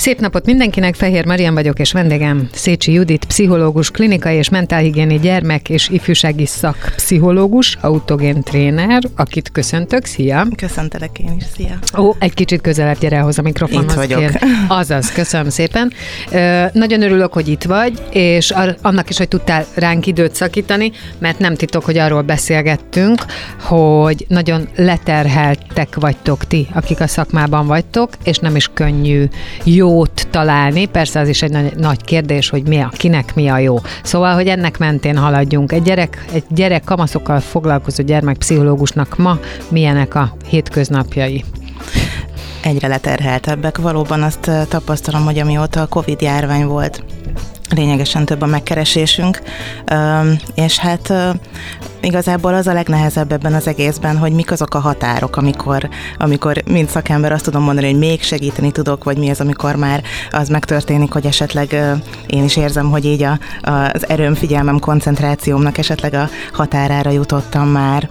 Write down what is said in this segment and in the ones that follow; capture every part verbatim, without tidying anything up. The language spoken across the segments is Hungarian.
Szép napot mindenkinek, Fehér Marian vagyok, és vendégem Szécsi Judit, pszichológus, klinikai és mentálhigiéni gyermek és ifjúsági szakpszichológus, autogén tréner, akit köszöntök. Szia! Köszöntelek én is, szia! Ó, egy kicsit közelebb gyere ahhoz a mikrofonhoz. Itt vagyok. Kér. Azaz, köszönöm szépen. Ö, nagyon örülök, hogy itt vagy, és annak is, hogy tudtál ránk időt szakítani, mert nem titok, hogy arról beszélgettünk, hogy nagyon leterheltek vagytok ti, akik a szakmában vagytok, és nem is könnyű jót találni. Persze az is egy nagy, nagy kérdés, hogy mi a, kinek mi a jó. Szóval, hogy ennek mentén haladjunk. Egy gyerek, egy gyerek kamaszokkal foglalkozó gyermekpszichológusnak ma milyenek a hétköznapjai? Egyre leterheltebbek. Valóban azt tapasztalom, hogy amióta a Covid járvány volt, lényegesen több a megkeresésünk, és hát igazából az a legnehezebb ebben az egészben, hogy mik azok a határok, amikor, amikor mint szakember azt tudom mondani, hogy még segíteni tudok, vagy mi az, amikor már az megtörténik, hogy esetleg én is érzem, hogy így a, az erőm, figyelmem, koncentrációmnak esetleg a határára jutottam már.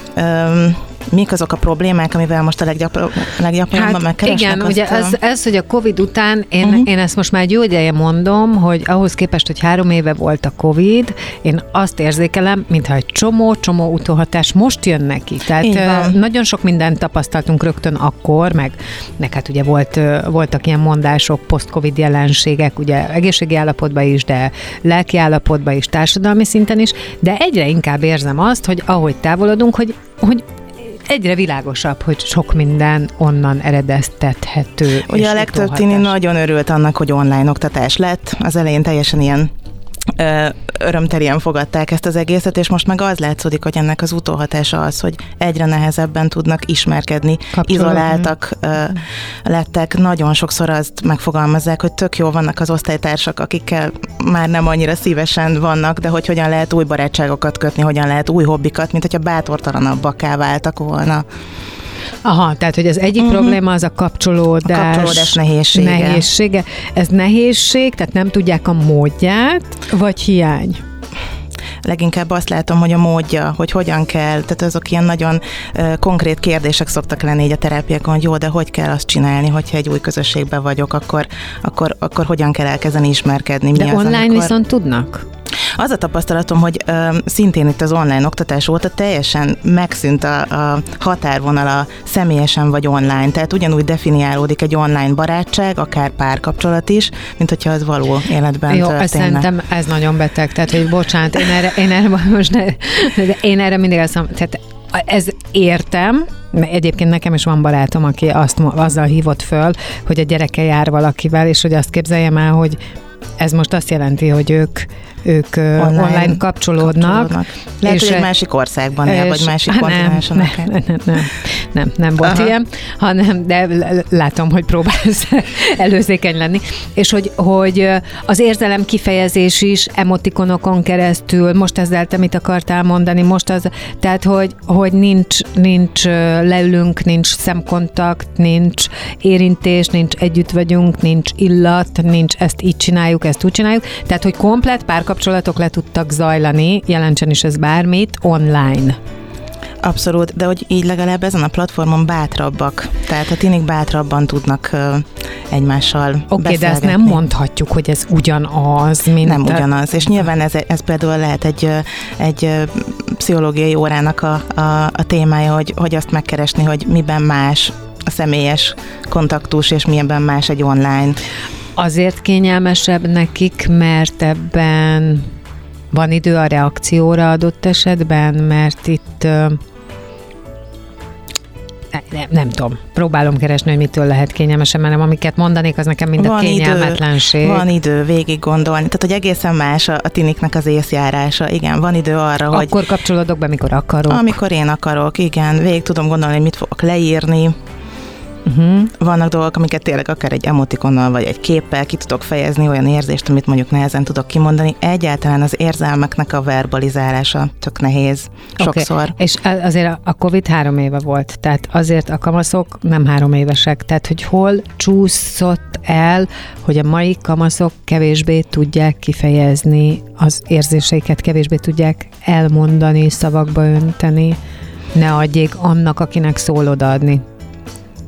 Mik azok a problémák, amivel most a leggyakor- leggyakrabban hát megkeresnek? Igen, ugye ez, ez, hogy a Covid után, én, uh-huh. én ezt most már egy jó ideje mondom, hogy ahhoz képest, hogy három éve volt a Covid, én azt érzékelem, mintha egy csomó-csomó utóhatás most jön neki. Tehát nagyon sok mindent tapasztaltunk rögtön akkor, meg, meg hát ugye volt, voltak ilyen mondások, post-Covid jelenségek, ugye egészségi állapotban is, de lelki állapotban is, társadalmi szinten is, de egyre inkább érzem azt, hogy ahogy távolodunk, hogy, hogy egyre világosabb, hogy sok minden onnan eredeztethető. Ugye a legtöbb tini nagyon örült annak, hogy online oktatás lett. Az elején teljesen ilyen ö, örömterien fogadták ezt az egészet, és most meg az látszódik, hogy ennek az utóhatása az, hogy egyre nehezebben tudnak ismerkedni, izoláltak ö, lettek. Nagyon sokszor azt megfogalmazzák, hogy tök jó vannak az osztálytársak, akikkel már nem annyira szívesen vannak, de hogy hogyan lehet új barátságokat kötni, hogyan lehet új hobbikat, mint hogyha bátortalanabbakká váltak volna. Aha, tehát, hogy az egyik uh-huh. probléma az a kapcsolódás, a kapcsolódás nehézsége. nehézsége. Ez nehézség, tehát nem tudják a módját, vagy hiány? Leginkább azt látom, hogy a módja, hogy hogyan kell, tehát azok ilyen nagyon uh, konkrét kérdések szoktak lenni így a terápiákon, hogy jó, de hogy kell azt csinálni, hogyha egy új közösségben vagyok, akkor, akkor, akkor hogyan kell elkezdeni ismerkedni. De mi online az, amikor... viszont tudnak? Az a tapasztalatom, hogy ö, szintén itt az online oktatás óta teljesen megszűnt a, a határvonal a személyesen vagy online, tehát ugyanúgy definiálódik egy online barátság, akár párkapcsolat is, mint hogyha az való életben jó, történne. Szerintem ez nagyon beteg, tehát hogy bocsánat, én erre, én erre most ne, én erre mindig azt mondom, tehát ez értem, egyébként nekem is van barátom, aki azt, azzal hívott föl, hogy a gyereke jár valakivel, és hogy azt képzeljem el, hogy ez most azt jelenti, hogy ők, ők online, online kapcsolódnak. kapcsolódnak. Lehet, és hogy egy másik országban él, vagy másik nem, kontinensen. Nem, nem, nem, nem, nem, nem volt Aha. ilyen, hanem, de látom, hogy próbálsz előzékeny lenni. És hogy, hogy az érzelem kifejezés is emotikonokon keresztül, most ezzel te mit akartál mondani, most az, tehát, hogy, hogy nincs, nincs leülünk, nincs szemkontakt, nincs érintés, nincs együtt vagyunk, nincs illat, nincs ezt így csináljuk, ezt úgy csináljuk. Tehát, hogy komplett párkapcsolatok le tudtak zajlani, jelentsen is ez bármit, online. Abszolút, de hogy így legalább ezen a platformon bátrabbak. Tehát a tinik bátrabban tudnak uh, egymással Oké, okay, beszélgetni. de ezt nem mondhatjuk, hogy ez ugyanaz, mint... Nem a... ugyanaz, és nyilván ez, ez például lehet egy, egy pszichológiai órának a, a, a témája, hogy, hogy azt megkeresni, hogy miben más a személyes kontaktus, és milyenben más egy online. Azért kényelmesebb nekik, mert ebben van idő a reakcióra adott esetben, mert itt nem, nem tudom, próbálom keresni, hogy mitől lehet kényelmesebb, mert amiket mondanék, az nekem mind a van kényelmetlenség. Idő, van idő végig gondolni, tehát hogy egészen más a, a tiniknek az észjárása, igen, van idő arra, Akkor hogy... Akkor kapcsolódok be, mikor akarok. Amikor én akarok, igen, végig tudom gondolni, hogy mit fogok leírni. Uh-huh. Vannak dolgok, amiket tényleg akár egy emotikonnal vagy egy képpel ki tudok fejezni, olyan érzést, amit mondjuk nehezen tudok kimondani. Egyáltalán az érzelmeknek a verbalizálása tök nehéz sokszor. Okay. És azért a Covid három éve volt, tehát azért a kamaszok nem három évesek, tehát hogy hol csúszott el, hogy a mai kamaszok kevésbé tudják kifejezni az érzéseiket, kevésbé tudják elmondani, szavakba önteni, ne adjék annak, akinek szól odaadni.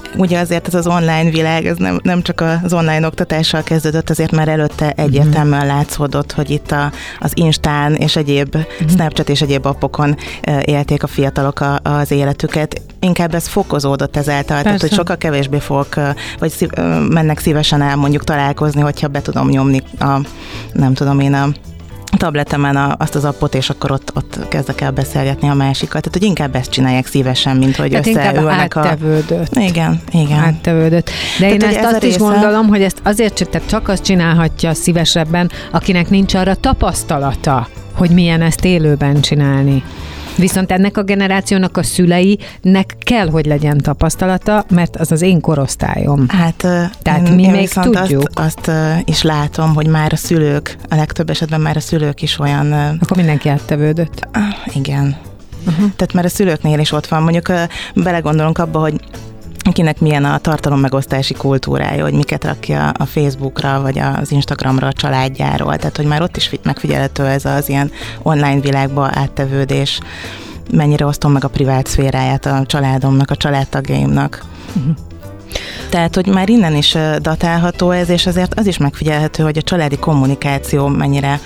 ugye azért ez az online világ, ez nem, nem csak az online oktatással kezdődött, azért már előtte egyértelműen látszódott, hogy itt a, az Instán és egyéb uh-huh. Snapchat és egyéb appokon élték a fiatalok a, az életüket. Inkább ez fokozódott ezáltal, Persze. tehát hogy sokkal kevésbé fogok, vagy szív, mennek szívesen el mondjuk találkozni, hogyha be tudom nyomni a, nem tudom én, a tabletemen a, azt az appot, és akkor ott, ott kezdek el beszélgetni a másikat. Tehát, hogy inkább ezt csinálják szívesen, mint hogy tehát összeülnek a... áttevődött. Igen, igen. Áttevődött. De tehát, én ezt azt is része... gondolom, hogy ezt azért tehát csak azt csinálhatja szívesebben, akinek nincs arra tapasztalata, hogy milyen ezt élőben csinálni. Viszont ennek a generációnak a szüleinek kell, hogy legyen tapasztalata, mert az az én korosztályom. Hát Tehát én, mi én még tudjuk. Azt, azt is látom, hogy már a szülők, a legtöbb esetben már a szülők is olyan... Akkor mindenki áttevődött. Igen. Uh-huh. Tehát már a szülőknél is ott van. Mondjuk belegondolunk abba, hogy kinek milyen a tartalommegosztási kultúrája, hogy miket rakja a Facebookra, vagy az Instagramra a családjáról. Tehát, hogy már ott is megfigyelhető ez az ilyen online világba áttevődés, mennyire osztom meg a privát szféráját a családomnak, a családtagjaimnak. Uh-huh. Tehát, hogy már innen is datálható ez, és azért az is megfigyelhető, hogy a családi kommunikáció mennyire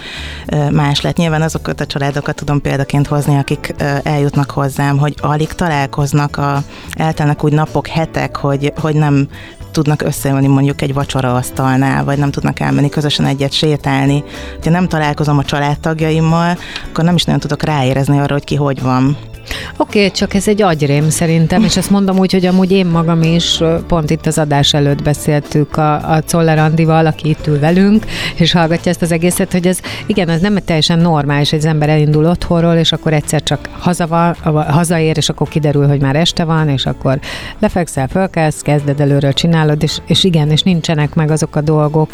más lett. Nyilván azokat a családokat tudom példaként hozni, akik eljutnak hozzám, hogy alig találkoznak, a, eltelnek úgy napok, hetek, hogy, hogy nem tudnak összeülni mondjuk egy vacsoraasztalnál, vagy nem tudnak elmenni közösen egyet sétálni. Ha nem találkozom a családtagjaimmal, akkor nem is nagyon tudok ráérezni arra, hogy ki hogy van. Oké, okay, csak ez egy agyrém szerintem, és ezt mondom úgy, hogy amúgy én magam is, pont itt az adás előtt beszéltük a, a Czoller Andival, aki itt ül velünk, és hallgatja ezt az egészet, hogy ez, igen, ez nem teljesen normális, hogy az ember elindul otthonról, és akkor egyszer csak haza van, hazaér, és akkor kiderül, hogy már este van, és akkor lefekszel, fölkelsz, kezded előről, csinálod, és, és igen, és nincsenek meg azok a dolgok,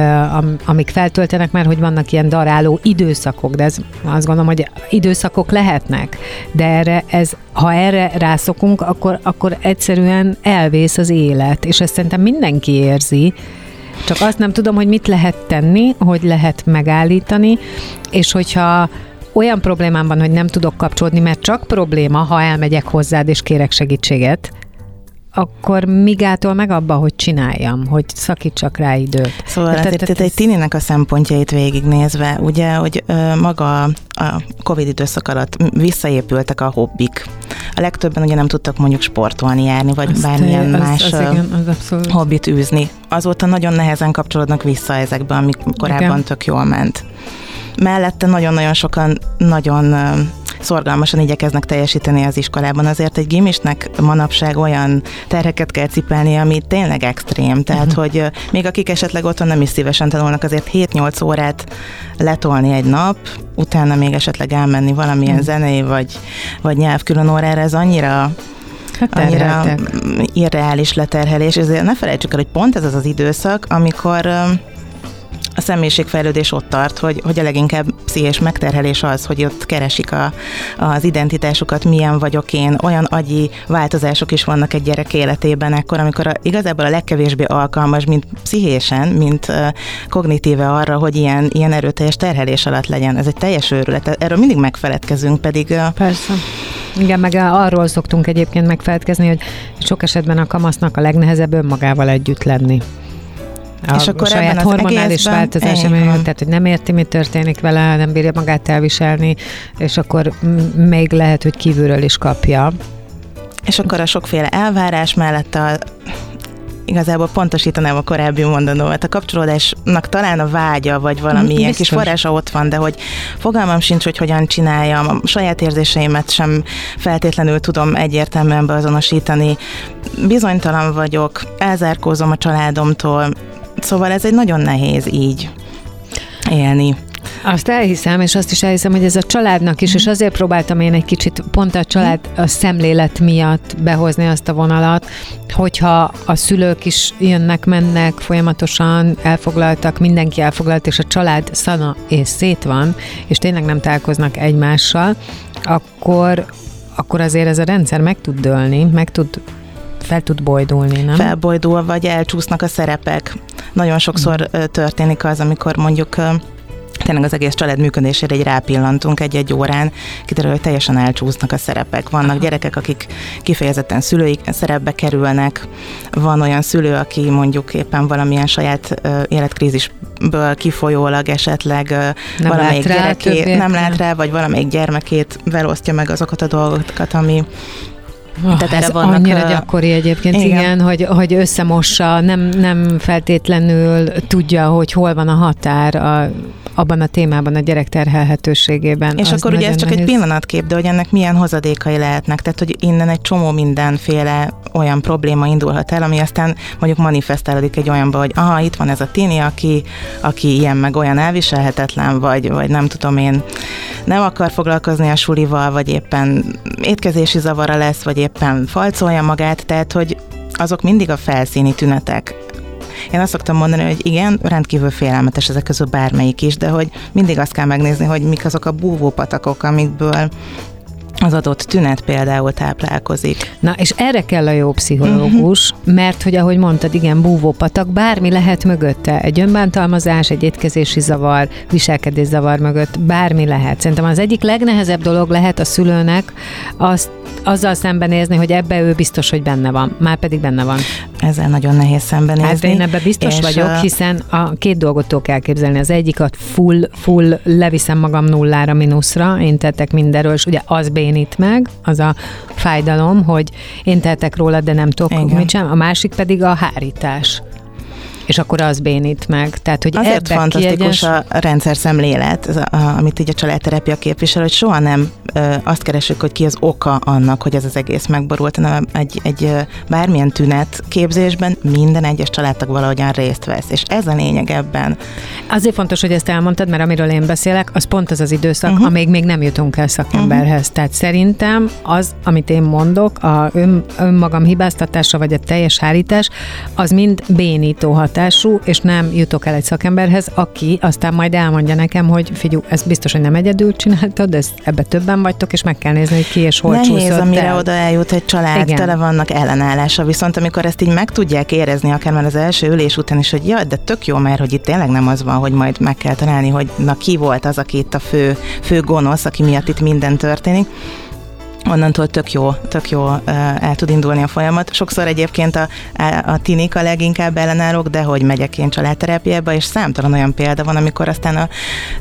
amik feltöltenek, mert hogy vannak ilyen daráló időszakok, de ez, azt gondolom, hogy időszakok lehetnek, de erre ez, ha erre rászokunk, akkor, akkor egyszerűen elvész az élet, és ezt szerintem mindenki érzi, csak azt nem tudom, hogy mit lehet tenni, hogy lehet megállítani, és hogyha olyan problémám van, hogy nem tudok kapcsolódni, mert csak probléma, ha elmegyek hozzád és kérek segítséget, akkor mi gátol meg abba, hogy csináljam, hogy szakítsak rá időt. Szóval tehát, azért tehát egy tininek a szempontjait végignézve, ugye, hogy ö, maga a Covid időszak alatt visszaépültek a hobbik. A legtöbben ugye nem tudtak mondjuk sportolni, járni, vagy azt bármilyen az, más az, igen, az hobbit űzni. Azóta nagyon nehezen kapcsolódnak vissza ezekbe, amik korábban igen. tök jól ment. Mellette nagyon-nagyon sokan nagyon szorgalmasan igyekeznek teljesíteni az iskolában. Azért egy gimisnek manapság olyan terheket kell cipelni, ami tényleg extrém. Tehát, uh-huh. hogy még akik esetleg otthon nem is szívesen tanulnak, azért hét-nyolc órát letolni egy nap, utána még esetleg elmenni valamilyen uh-huh. zenei vagy, vagy nyelvkülön órára, ez annyira annyira irreális leterhelés. Ezért ne felejtsük el, hogy pont ez az az időszak, amikor a személyiségfejlődés ott tart, hogy, hogy a leginkább pszichés megterhelés az, hogy ott keresik a, az identitásukat, milyen vagyok én, olyan agyi változások is vannak egy gyerek életében ekkor, amikor a, igazából a legkevésbé alkalmas, mint pszichésen, mint uh, kognitíve arra, hogy ilyen, ilyen erőteljes terhelés alatt legyen. Ez egy teljes őrület. Erről mindig megfeledkezünk, pedig... Uh, Persze. Igen, meg arról szoktunk egyébként megfeledkezni, hogy sok esetben a kamasznak a legnehezebb önmagával együtt lenni. A, és akkor a saját hormonális változás, tehát hogy nem érti, mi történik vele, nem bírja magát elviselni, és akkor még lehet, hogy kívülről is kapja. És akkor a sokféle elvárás mellett a, igazából pontosítanám a korábbi mondanómat, a kapcsolódásnak talán a vágya, vagy valami ilyen kis forrása ott van, de hogy fogalmam sincs, hogy hogyan csináljam, a saját érzéseimet sem feltétlenül tudom egyértelműen beazonosítani. Bizonytalan vagyok, elzárkózom a családomtól, szóval ez egy nagyon nehéz így élni. Azt elhiszem, és azt is elhiszem, hogy ez a családnak is, és azért próbáltam én egy kicsit pont a család a szemlélet miatt behozni azt a vonalat, hogyha a szülők is jönnek, mennek, folyamatosan elfoglaltak, mindenki elfoglalt, és a család szana és szét van, és tényleg nem találkoznak egymással, akkor, akkor azért ez a rendszer meg tud dőlni, meg tud fel tud bojdulni, nem? Felbojdul, vagy elcsúsznak a szerepek. Nagyon sokszor mm. történik az, amikor mondjuk tényleg az egész család működésére egy rápillantunk egy-egy órán, kiderül, hogy teljesen elcsúsznak a szerepek. Vannak Aha. gyerekek, akik kifejezetten szülői szerepbe kerülnek, van olyan szülő, aki mondjuk éppen valamilyen saját uh, életkrízisből kifolyólag esetleg uh, nem valamelyik lát rá, gyerekét többé. nem lát rá, vagy valamelyik gyermekét velosztja meg azokat a dolgokat, ami Oh, tehát erre ez vannak, annyira gyakori egyébként, igen, igen hogy, hogy összemossa, nem, nem feltétlenül tudja, hogy hol van a határ a, abban a témában, a gyerek terhelhetőségében. És akkor ugye ez csak nehéz. Egy pillanatkép, de hogy ennek milyen hozadékai lehetnek, tehát hogy innen egy csomó mindenféle olyan probléma indulhat el, ami aztán mondjuk manifestálódik egy olyanba, hogy aha, itt van ez a tini, aki, aki ilyen meg olyan elviselhetetlen, vagy, vagy nem tudom én, nem akar foglalkozni a sulival, vagy éppen étkezési zavara lesz, vagy éppen falcolja magát, tehát hogy azok mindig a felszíni tünetek. Én azt szoktam mondani, hogy igen, rendkívül félelmetes ezek közül bármelyik is, de hogy mindig azt kell megnézni, hogy mik azok a búvópatakok, amikből az adott tünet például táplálkozik. Na, és erre kell a jó pszichológus, uh-huh. mert, hogy ahogy mondtad, igen, búvópatak, bármi lehet mögötte. Egy önbántalmazás, egy étkezési zavar, viselkedészavar mögött, bármi lehet. Szerintem az egyik legnehezebb dolog lehet a szülőnek azt, azzal szembenézni, hogy ebbe ő biztos, hogy benne van. Már pedig benne van. Ezzel nagyon nehéz szembenézni. Hát én ebbe biztos vagyok, a... hiszen a két dolgot tudok elképzelni. Az egyikat full, full leviszem magam nullára, mínuszra, én tettek mindenről, és ugye az bénít meg, az a fájdalom, hogy én tettek róla, de nem tudok mit sem. A másik pedig a hárítás. És akkor az bénít meg. Tehát, hogy azért fantasztikus kiegyens... a rendszer szemlélet, az, a, amit így a családterápia képvisel, hogy soha nem ö, azt keresünk, hogy ki az oka annak, hogy ez az egész megborult, hanem egy, egy ö, bármilyen tünet képzésben minden egyes családtag valahogyan részt vesz. És ez a lényeg ebben. Azért fontos, hogy ezt elmondtad, mert amiről én beszélek, az pont az az időszak, uh-huh. amíg még nem jutunk el szakemberhez. Uh-huh. Tehát szerintem az, amit én mondok, a ön, önmagam hibáztatása, vagy a teljes hárítás, az mind bénító hatású, és nem jutok el egy szakemberhez, aki aztán majd elmondja nekem, hogy figyelj, ez biztos, hogy nem egyedül csináltad, de ebbe többen vagytok, és meg kell nézni, hogy ki és hol Nehéz, csúszott el. Nehéz, amire oda eljut egy család, igen. Tele vannak ellenállása, viszont amikor ezt így meg tudják érezni, akár már az első ülés után is, hogy ja, de tök jó, mert hogy itt tényleg nem az van, hogy majd meg kell találni, hogy na ki volt az, aki itt a fő, fő gonosz, aki miatt itt minden történik. Onnantól tök jó, tök jó el tud indulni a folyamat. Sokszor egyébként a, a tinik a leginkább ellenállók, de hogy megyek én családterápiába, és számtalan olyan példa van, amikor aztán a,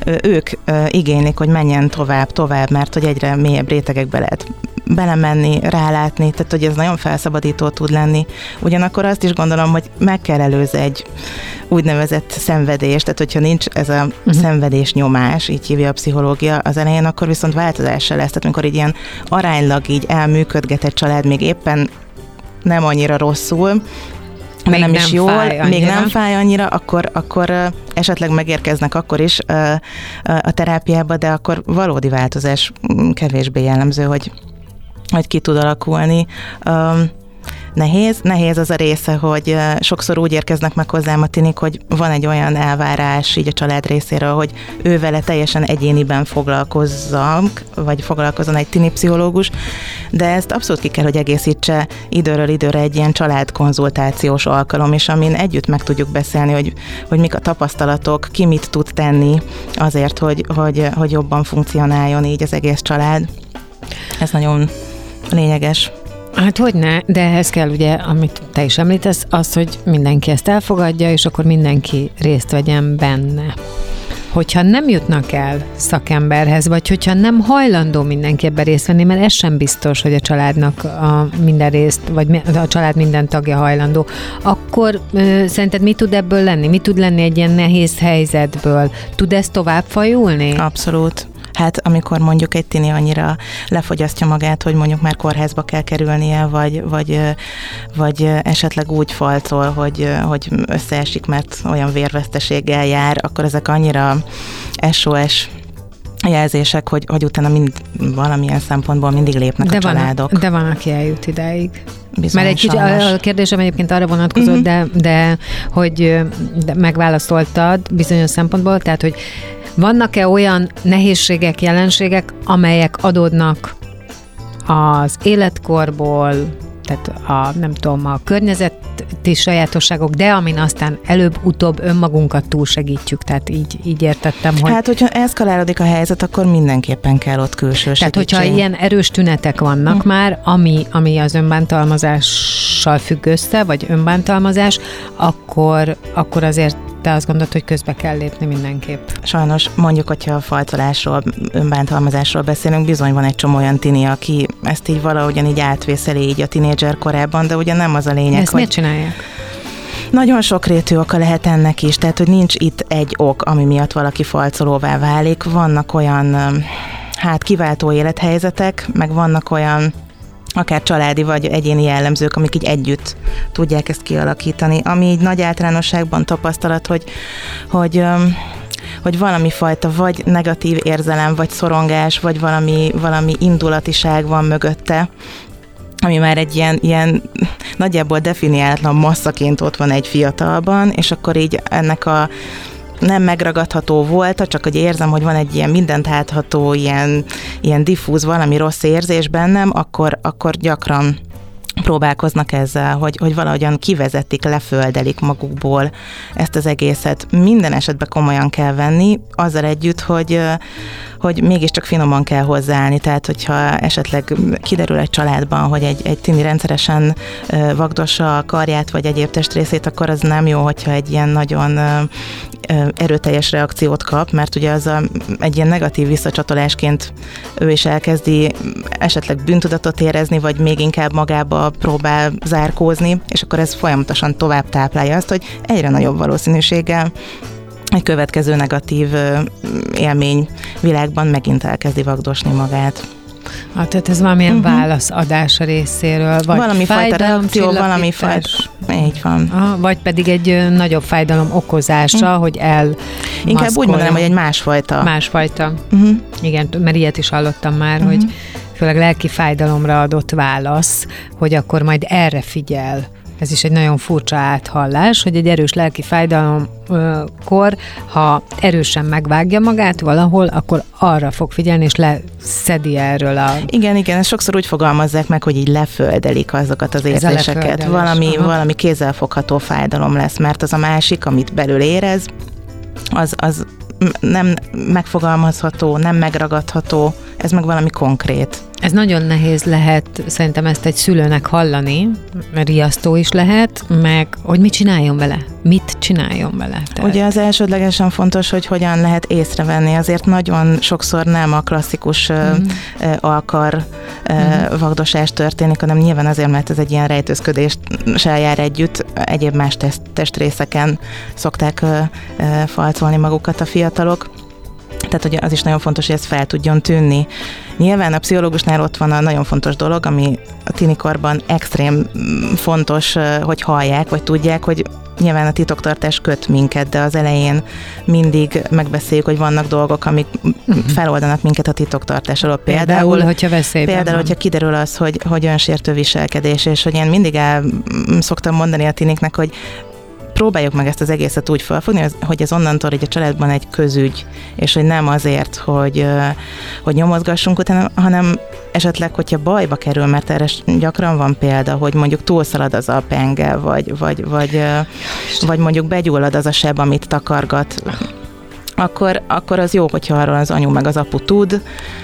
ők igénylik, hogy menjen tovább, tovább, mert hogy egyre mélyebb rétegekbe lehet belemenni, rálátni, tehát hogy ez nagyon felszabadító tud lenni. Ugyanakkor azt is gondolom, hogy meg kell előzni egy úgynevezett szenvedés, tehát hogyha nincs ez a uh-huh. szenvedés nyomás, így hívja a pszichológia az elején, akkor viszont változás se lesz. Tehát amikor így ilyen aránylag így elműködget egy család, még éppen nem annyira rosszul, még nem, nem is jól, még nem fáj annyira, akkor, akkor uh, esetleg megérkeznek akkor is uh, uh, a terápiába, de akkor valódi változás kevésbé jellemző, hogy, hogy ki tud alakulni. Um, Nehéz, nehéz az a része, hogy sokszor úgy érkeznek meg hozzám a tinik, hogy van egy olyan elvárás így a család részéről, hogy ő vele teljesen egyéniben foglalkozzam, vagy foglalkozzon egy tini pszichológus, de ezt abszolút ki kell, hogy egészítse időről időre egy ilyen családkonzultációs alkalom, és amin együtt meg tudjuk beszélni, hogy, hogy mik a tapasztalatok, ki mit tud tenni azért, hogy, hogy, hogy jobban funkcionáljon így az egész család. Ez nagyon lényeges. Hát hogyne, de ehhez kell ugye, amit te is említesz, az, hogy mindenki ezt elfogadja, és akkor mindenki részt vegyen benne. Hogyha nem jutnak el szakemberhez, vagy hogyha nem hajlandó mindenki ebben részt venni, mert ez sem biztos, hogy a családnak a minden részt, vagy a család minden tagja hajlandó, akkor ö, szerinted mi tud ebből lenni? Mi tud lenni egy ilyen nehéz helyzetből? Tud ez tovább fajulni? Abszolút. Hát amikor mondjuk egy tini annyira lefogyasztja magát, hogy mondjuk már kórházba kell kerülnie, vagy, vagy, vagy esetleg úgy falcol, hogy, hogy összeesik, mert olyan vérveszteséggel jár, akkor ezek annyira es o es jelzések, hogy, hogy utána mind, valamilyen szempontból mindig lépnek de a van, családok. De van, aki eljut idáig. Bizony, Mert egy kicsit, a kérdésem egyébként arra vonatkozott, uh-huh. de, de hogy de megválaszoltad bizonyos szempontból, tehát, hogy vannak-e olyan nehézségek, jelenségek, amelyek adódnak az életkorból, tehát a, nem tudom, a környezeti sajátosságok, de amin aztán előbb-utóbb önmagunkat túlsegítjük, tehát így, így értettem, hogy... Hát, hogyha eszkalálódik a helyzet, akkor mindenképpen kell ott külső segítség. Tehát, hogyha ilyen erős tünetek vannak hm. már, ami, ami az önbántalmazással függ össze, vagy önbántalmazás, akkor, akkor azért te azt gondolod, hogy közbe kell lépni mindenképp. Sajnos, mondjuk, hogyha a faltolásról, önbántalmazásról beszélünk, bizony van egy csomó olyan tini, aki ezt így valahogyan így átvészeli így a tinédzser korában, de ugye nem az a lényeg, ezt hogy... miért csinálják? Nagyon sokrétű oka lehet ennek is, tehát hogy nincs itt egy ok, ami miatt valaki falcolóvá válik. Vannak olyan, hát kiváltó élethelyzetek, meg vannak olyan akár családi vagy egyéni jellemzők, amik így együtt tudják ezt kialakítani. Ami így nagy általánosságban tapasztalat, hogy, hogy, hogy valami fajta vagy negatív érzelem, vagy szorongás, vagy valami, valami indulatiság van mögötte, ami már egy ilyen, ilyen nagyjából definiálatlan masszaként ott van egy fiatalban, és akkor így ennek a nem megragadható volt, csak hogy érzem, hogy van egy ilyen mindent átható, ilyen, ilyen diffúz valami rossz érzés bennem, akkor, akkor gyakran próbálkoznak ezzel, hogy, hogy valahogyan kivezetik, leföldelik magukból ezt az egészet. Minden esetben komolyan kell venni, azzal együtt, hogy, hogy mégiscsak finoman kell hozzáállni. Tehát, hogyha esetleg kiderül egy családban, hogy egy, egy tini rendszeresen vagdossa a karját, vagy egyéb testrészét, akkor az nem jó, hogyha egy ilyen nagyon erőteljes reakciót kap, mert ugye az a, egy ilyen negatív visszacsatolásként ő is elkezdi esetleg bűntudatot érezni, vagy még inkább magába próbál zárkózni, és akkor ez folyamatosan tovább táplálja azt, hogy egyre nagyobb valószínűséggel egy következő negatív élmény világban megint elkezdi vagdosni magát. Ah, tehát ez valamilyen uh-huh. válaszadás a részéről, vagy valami fajta reakció, valami fajta, így van. Ah, vagy pedig egy nagyobb fájdalom okozása, uh-huh. hogy el Inkább úgy mondanám, hogy egy másfajta. Másfajta. Uh-huh. Igen, mert ilyet is hallottam már, uh-huh. hogy főleg lelki fájdalomra adott válasz, hogy akkor majd erre figyel. Ez is egy nagyon furcsa áthallás, hogy egy erős lelki fájdalomkor, ha erősen megvágja magát valahol, akkor arra fog figyelni, és leszedi erről a... Igen, igen, ezt sokszor úgy fogalmazzák meg, hogy így leföldelik azokat az érzéseket. Valami, valami kézzelfogható fájdalom lesz, mert az a másik, amit belül érez, az, az nem megfogalmazható, nem megragadható, ez meg valami konkrét. Ez nagyon nehéz lehet, szerintem ezt egy szülőnek hallani, riasztó is lehet, meg hogy mit csináljon vele, mit csináljon vele. Tehát... Ugye az elsődlegesen fontos, hogy hogyan lehet észrevenni, azért nagyon sokszor nem a klasszikus mm. alkar mm. vagdosás történik, hanem nyilván azért, mert ez egy ilyen rejtőzködéssel jár együtt, egyéb más test, testrészeken szokták falcolni magukat a fiatalok. Tehát hogy az is nagyon fontos, hogy ez fel tudjon tűnni. Nyilván a pszichológusnál ott van a nagyon fontos dolog, ami a tinikorban extrém fontos, hogy hallják, vagy tudják, hogy nyilván a titoktartás köt minket, de az elején mindig megbeszéljük, hogy vannak dolgok, amik uh-huh. feloldanak minket a titoktartás alól. Például, például hogyha veszélyben Például, van. hogyha kiderül az, hogy, hogy önsértő viselkedés, és hogy én mindig el szoktam mondani a tiniknek, hogy próbáljuk meg ezt az egészet úgy felfogni, hogy ez onnantól hogy a családban egy közügy, és hogy nem azért, hogy, hogy nyomozgassunk utána, hanem esetleg, hogyha bajba kerül, mert erre gyakran van példa, hogy mondjuk túlszalad az a penge, vagy, vagy, vagy, vagy mondjuk begyullad az a seb, amit takargat, akkor, akkor az jó, hogyha arról az anyu meg az apu tud.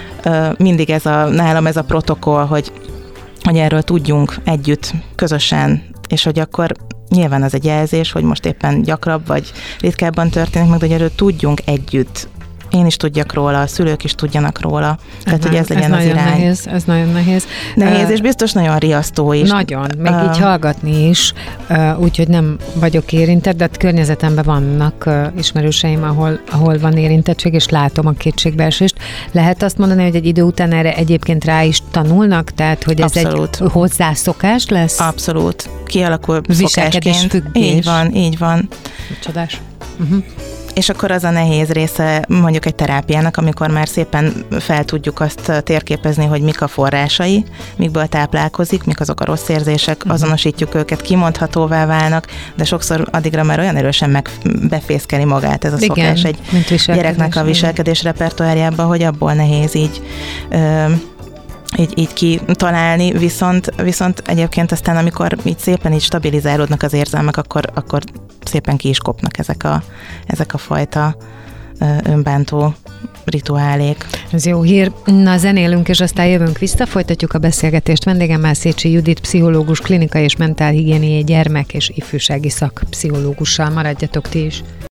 Mindig ez a, nálam ez a protokoll, hogy, hogy erről tudjunk együtt, közösen, és hogy akkor nyilván az egy jelzés, hogy most éppen gyakrabb vagy ritkábban történik meg, de hogy erről tudjunk együtt. Én is tudjak róla, a szülők is tudjanak róla. Tehát, hogy ez legyen ez az irány. Nehéz, ez nagyon nehéz. Nehéz, uh, és biztos nagyon riasztó is. Nagyon, meg uh, így hallgatni is, uh, úgyhogy nem vagyok érintett, de a környezetemben vannak uh, ismerőseim, ahol, ahol van érintettség, és látom a kétségbeesést. Lehet azt mondani, hogy egy idő után erre egyébként rá is tanulnak, tehát, hogy ez Abszolút. Egy hozzászokás lesz? Abszolút. Kialakul szokásként. Függés. Így van, így van. Csodás. Uh-huh. És akkor az a nehéz része mondjuk egy terápiának, amikor már szépen fel tudjuk azt térképezni, hogy mik a forrásai, mikből táplálkozik, mik azok a rossz érzések, uh-huh. azonosítjuk őket, kimondhatóvá válnak, de sokszor addigra már olyan erősen meg befészkeli magát ez a Igen, szokás egy gyereknek a viselkedés repertoárjába, hogy abból nehéz így ö, így, így kitalálni, viszont, viszont egyébként aztán, amikor így szépen így stabilizálódnak az érzelmek, akkor, akkor szépen ki is kopnak ezek a, ezek a fajta önbántó rituálék. Ez jó hír. Na, zenélünk, és aztán jövünk vissza, folytatjuk a beszélgetést. Vendégemmel Szécsi Judit, pszichológus, klinikai és mentálhigiéniai gyermek- és ifjúsági szakpszichológussal. Maradjatok ti is.